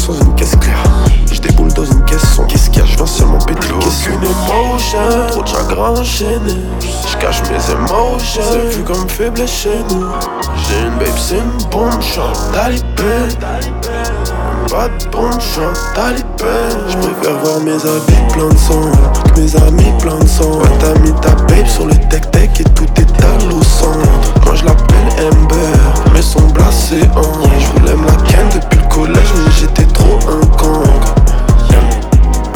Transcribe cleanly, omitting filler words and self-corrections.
sans une caisse claire. J'déboule dans une caisse sombre. Qu'est-ce qu'il y a, j'viens seulement péter le caisson. Aucune émotion, trop de chagrin enchaîné. J'cache mes émotions, c'est vu comme faiblesse chez nous. J'ai une babe, c'est une bombe, j'suis un talibé. Pas de bombe, j'suis un talibé. J'préfère voir mes habits plein de sang que mes amis plein de sang. Ouais, t'as mis ta babe sur le tech-tech et tout est à l'eau sang.